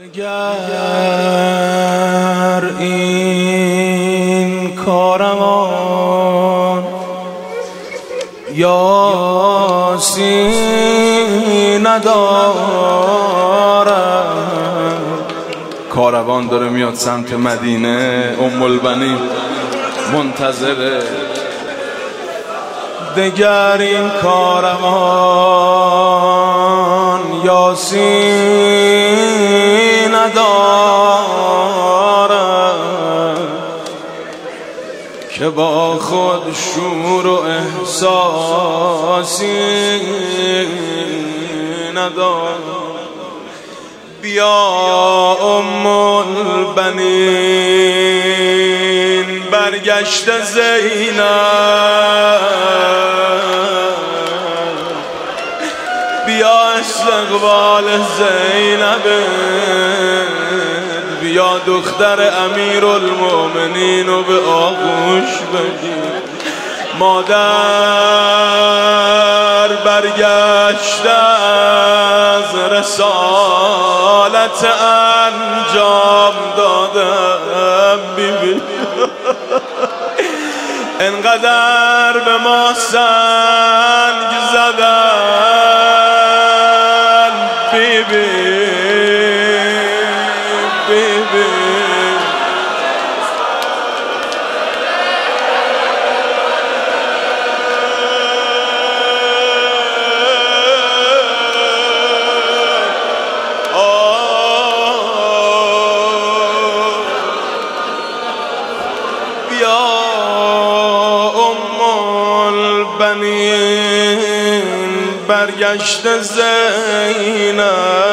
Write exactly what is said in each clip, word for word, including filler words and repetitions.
اگر این کارمان یاسی ندارم. کاروان داره میاد سمت مدینه، ام البنین منتظره. دگر این کاروان یاسی ندارم که با خود شور و احساسی ندارم. بیا ام البنین برگشت زینب، بیا استقبال زینب، بیا دختر امیر المؤمنین و به آغوش بگیر. مادر برگشت از رسالت انجام دادم. بیبی انقدر به ما سنگ زدن، بیبی بیبی برگشت زینب،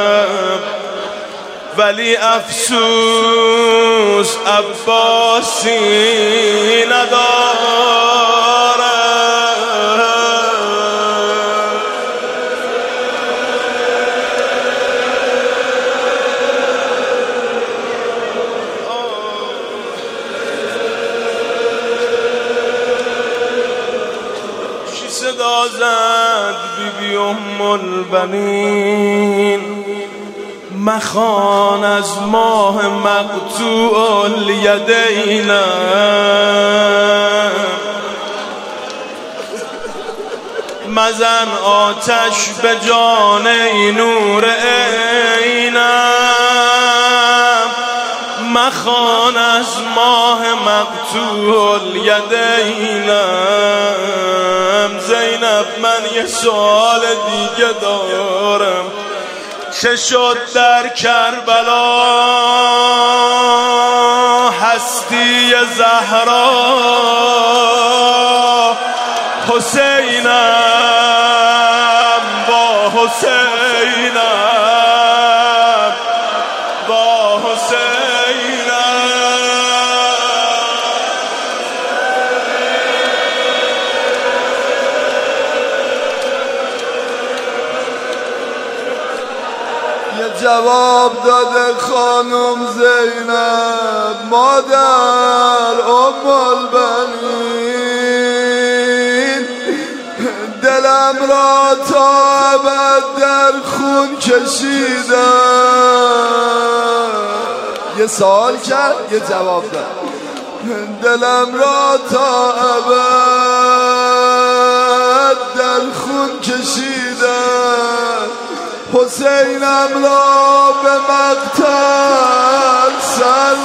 ولی افسوس عباسی نداره. چی صدا زد بیبی ام البنین؟ مخوان از ماه مقطوع الیدینم، مزن آتش به جان نور عینم. مخوان از ماه مقطوع الیدینم. زینب من یه سوال دیگه دارم، چه شد در کربلا هستی زهرا؟ حسینم با حسینم با حسینم. یه جواب داده خانم زینب، مادر ام البنین، دلم را تا ابد در خون کشیدم. یه سوال کرد یه جواب داد. دلم را تا ابد در خون کشیدم. حسینم را به مقتل سر